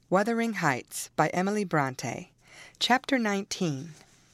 Wuthering Heights by Emily Bronte. Chapter 19.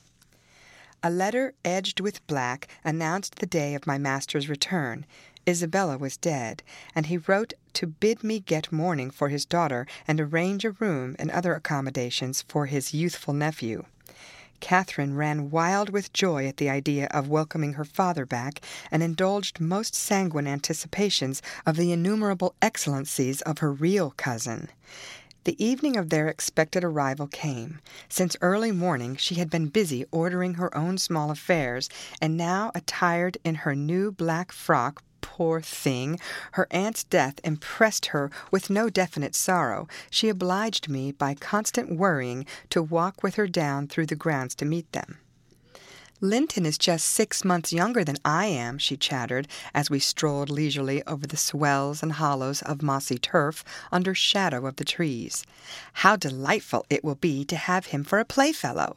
A letter edged with black announced the day of my master's return. Isabella was dead, and he wrote to bid me get mourning for his daughter and arrange a room and other accommodations for his youthful nephew. Catherine ran wild with joy at the idea of welcoming her father back, and indulged most sanguine anticipations of the innumerable excellencies of her real cousin. The evening of their expected arrival came. Since early morning she had been busy ordering her own small affairs, and now, attired in her new black frock, poor thing, her aunt's death impressed her with no definite sorrow. She obliged me by constant worrying to walk with her down through the grounds to meet them. "Linton is just 6 months younger than I am," she chattered, as we strolled leisurely over the swells and hollows of mossy turf under shadow of the trees. "How delightful it will be to have him for a playfellow!"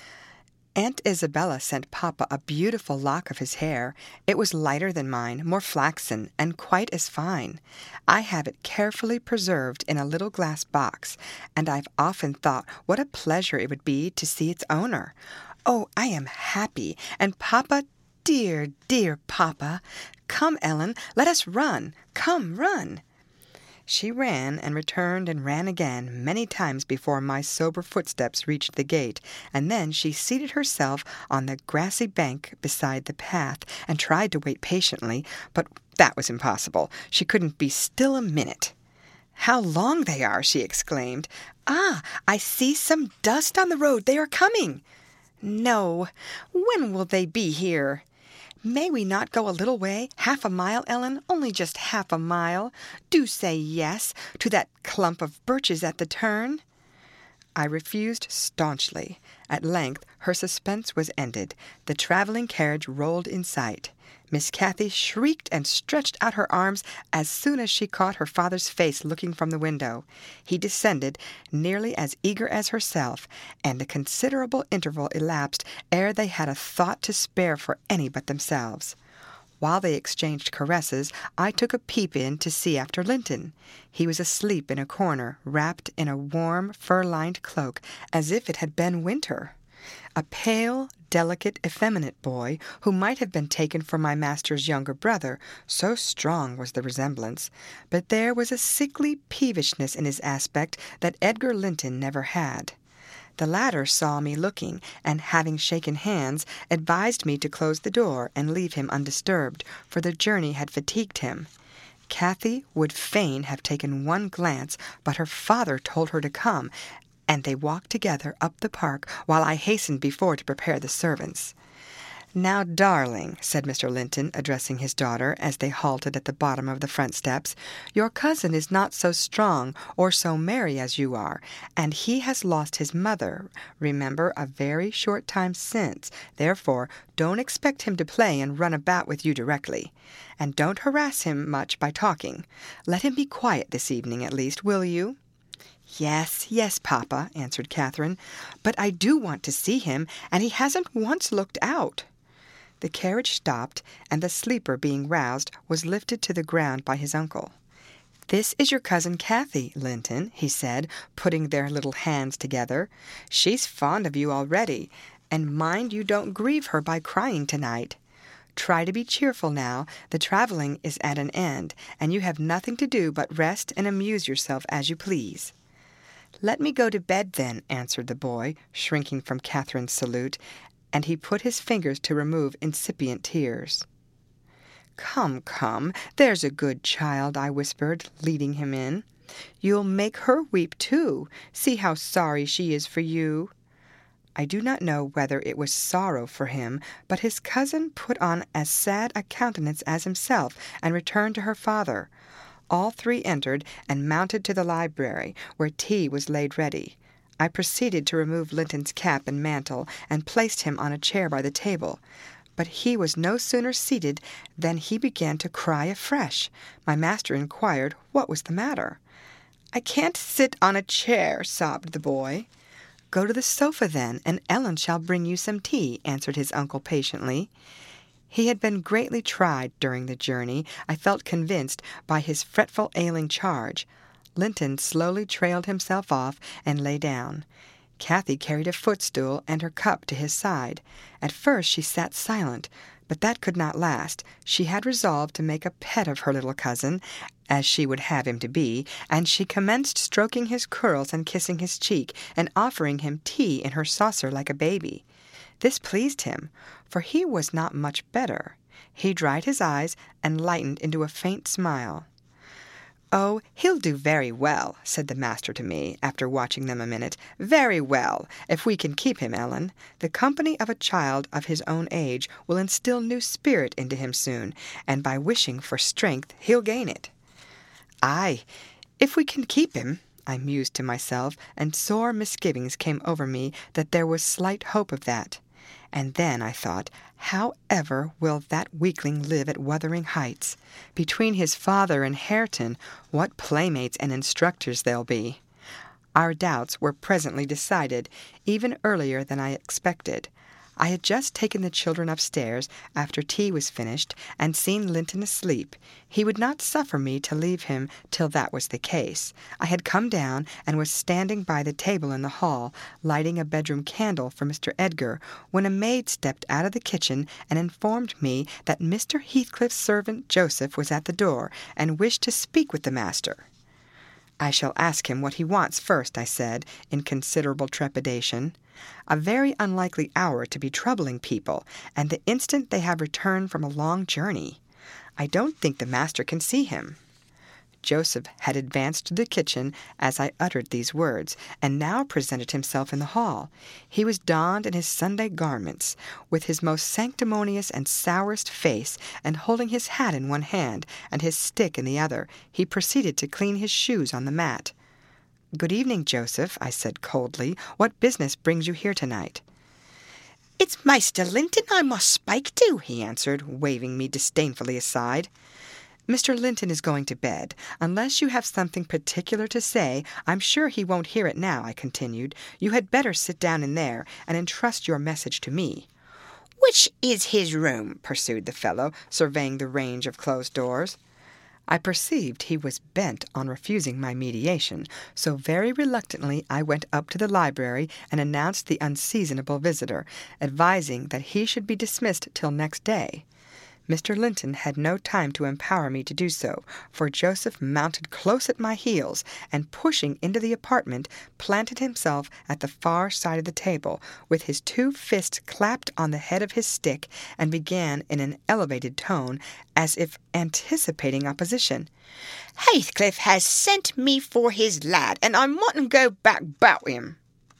Aunt Isabella sent Papa a beautiful lock of his hair. It was lighter than mine, more flaxen, and quite as fine. I have it carefully preserved in a little glass box, and I've often thought what a pleasure it would be to see its owner. Oh, I am happy, and Papa, dear, dear Papa. Come, Ellen, let us run. Come, run. She ran and returned and ran again many times before my sober footsteps reached the gate, and then she seated herself on the grassy bank beside the path and tried to wait patiently, but that was impossible. She couldn't be still a minute. "How long they are!" she exclaimed. "Ah, I see some dust on the road. They are coming." "No. When will they be here?" "May we not go a little way? Half a mile, Ellen? Only just half a mile. Do say yes to that clump of birches at the turn." I refused staunchly. At length her suspense was ended. The traveling carriage rolled in sight. Miss Cathy shrieked and stretched out her arms as soon as she caught her father's face looking from the window. He descended, nearly as eager as herself, and a considerable interval elapsed ere they had a thought to spare for any but themselves. While they exchanged caresses, I took a peep in to see after Linton. He was asleep in a corner, wrapped in a warm, fur-lined cloak, as if it had been winter. A pale, delicate, effeminate boy, who might have been taken for my master's younger brother, so strong was the resemblance. But there was a sickly peevishness in his aspect that Edgar Linton never had. The latter saw me looking, and having shaken hands, advised me to close the door and leave him undisturbed, for the journey had fatigued him. Cathy would fain have taken one glance, but her father told her to come, and they walked together up the park while I hastened before to prepare the servants. "Now, darling," said Mr. Linton, addressing his daughter as they halted at the bottom of the front steps, "your cousin is not so strong or so merry as you are, and he has lost his mother, remember, a very short time since. Therefore, don't expect him to play and run about with you directly. And don't harass him much by talking. Let him be quiet this evening, at least, will you?" "Yes, yes, Papa," answered Catherine, "but I do want to see him, and he hasn't once looked out." The carriage stopped, and the sleeper, being roused, was lifted to the ground by his uncle. "This is your cousin Cathy, Linton," he said, putting their little hands together. "She's fond of you already, and mind you don't grieve her by crying tonight. Try to be cheerful now. The travelling is at an end, and you have nothing to do but rest and amuse yourself as you please." "Let me go to bed, then," answered the boy, shrinking from Catherine's salute, and he put his fingers to remove incipient tears. "Come, come, there's a good child," I whispered, leading him in. "You'll make her weep too. See how sorry she is for you." I do not know whether it was sorrow for him, but his cousin put on as sad a countenance as himself, and returned to her father. All three entered, and mounted to the library, where tea was laid ready. I proceeded to remove Linton's cap and mantle, and placed him on a chair by the table. But he was no sooner seated than he began to cry afresh. My master inquired what was the matter. "I can't sit on a chair," sobbed the boy. "Go to the sofa, then, and Ellen shall bring you some tea," answered his uncle patiently. He had been greatly tried during the journey, I felt convinced, by his fretful ailing charge. Linton slowly trailed himself off and lay down. Kathy carried a footstool and her cup to his side. At first she sat silent, but that could not last. She had resolved to make a pet of her little cousin, as she would have him to be, and she commenced stroking his curls and kissing his cheek, and offering him tea in her saucer like a baby. This pleased him, for he was not much better. He dried his eyes and lightened into a faint smile. "Oh, he'll do very well," said the master to me, after watching them a minute. "Very well, if we can keep him, Ellen. The company of a child of his own age will instill new spirit into him soon, and by wishing for strength he'll gain it." "Aye, if we can keep him," I mused to myself, and sore misgivings came over me that there was slight hope of that. And then I thought, how ever will that weakling live at Wuthering Heights? Between his father and Hareton, what playmates and instructors they'll be! Our doubts were presently decided, even earlier than I expected. I had just taken the children upstairs, after tea was finished, and seen Linton asleep. He would not suffer me to leave him till that was the case. I had come down, and was standing by the table in the hall, lighting a bedroom candle for Mr. Edgar, when a maid stepped out of the kitchen and informed me that Mr. Heathcliff's servant Joseph was at the door, and wished to speak with the master. "I shall ask him what he wants first," I said, in considerable trepidation. "A very unlikely hour to be troubling people, and the instant they have returned from a long journey. I don't think the master can see him." Joseph had advanced to the kitchen as I uttered these words, and now presented himself in the hall. He was donned in his Sunday garments, with his most sanctimonious and sourest face, and holding his hat in one hand, and his stick in the other, he proceeded to clean his shoes on the mat. "Good evening, Joseph," I said coldly. "What business brings you here tonight?" "It's Maester Linton I must spake to," he answered, waving me disdainfully aside. "Mr. Linton is going to bed. Unless you have something particular to say, I'm sure he won't hear it now," I continued. "You had better sit down in there, and entrust your message to me." "Which is his room?" pursued the fellow, surveying the range of closed doors. I perceived he was bent on refusing my mediation, so very reluctantly I went up to the library and announced the unseasonable visitor, advising that he should be dismissed till next day. Mr. Linton had no time to empower me to do so, for Joseph mounted close at my heels, and pushing into the apartment, planted himself at the far side of the table, with his 2 fists clapped on the head of his stick, and began in an elevated tone, as if anticipating opposition. "Heathcliff has sent me for his lad, and I mustn't go back 'bout him."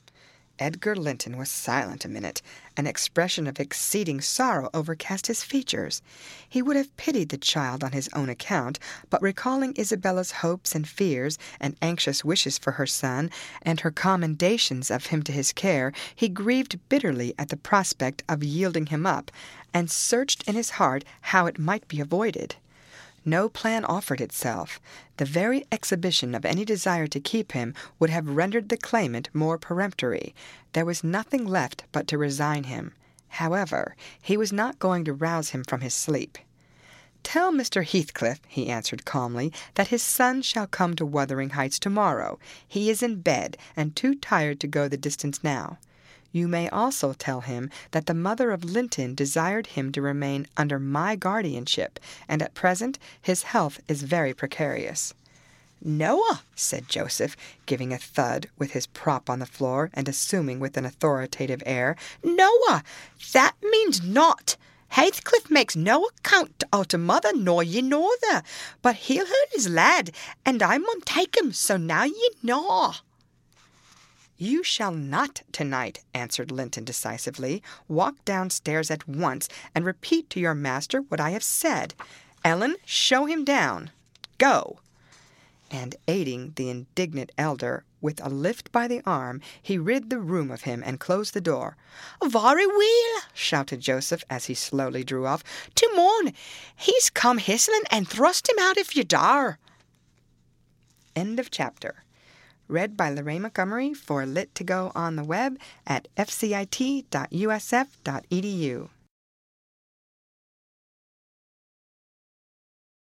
Edgar Linton was silent a minute. An expression of exceeding sorrow overcast his features. He would have pitied the child on his own account, but recalling Isabella's hopes and fears, and anxious wishes for her son, and her commendations of him to his care, he grieved bitterly at the prospect of yielding him up, and searched in his heart how it might be avoided. No plan offered itself. The very exhibition of any desire to keep him would have rendered the claimant more peremptory. There was nothing left but to resign him. However, he was not going to rouse him from his sleep. "Tell Mr. Heathcliff," he answered calmly, "that his son shall come to Wuthering Heights tomorrow. He is in bed, and too tired to go the distance now. You may also tell him that the mother of Linton desired him to remain under my guardianship, and at present his health is very precarious." "Noa," said Joseph, giving a thud with his prop on the floor, and assuming with an authoritative air, "Noa, that means not. Heathcliff makes no account out to mother nor ye norther, but he'll hurt his lad, and I mun take him, so now ye know." "You shall not tonight," answered Linton decisively. "Walk downstairs at once, and repeat to your master what I have said. Ellen, show him down. Go." And aiding the indignant elder with a lift by the arm, he rid the room of him and closed the door. "Very weel," shouted Joseph as he slowly drew off. "To morn, he's come histling, and thrust him out if ye dar." End of chapter. Read by Lorraine Montgomery for Lit2Go on the web at fcit.usf.edu.